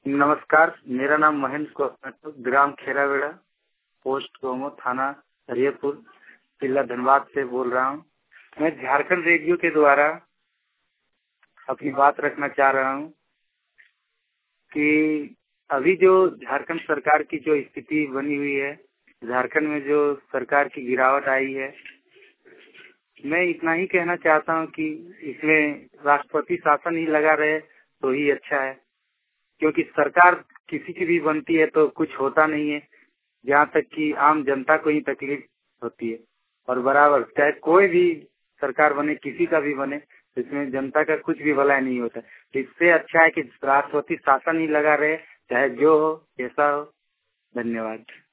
नमस्कार, मेरा नाम महेंद्र कौर, ग्राम खेरावेड़ा, पोस्ट गोमो, थाना हरियरपुर, जिला धनबाद से बोल रहा हूँ। मैं झारखंड रेडियो के द्वारा अपनी बात रखना चाह रहा हूँ कि अभी जो झारखंड सरकार की जो स्थिति बनी हुई है, झारखंड में जो सरकार की गिरावट आई है, मैं इतना ही कहना चाहता हूँ कि इसमें राष्ट्रपति शासन ही लगा रहे तो ही अच्छा है, क्योंकि सरकार किसी की भी बनती है तो कुछ होता नहीं है, जहाँ तक कि आम जनता को ही तकलीफ होती है। और बराबर चाहे कोई भी सरकार बने, किसी का भी बने, इसमें जनता का कुछ भी भला नहीं होता। तो इससे अच्छा है कि राष्ट्रपति शासन ही लगा रहे, चाहे जो हो, कैसा हो। धन्यवाद।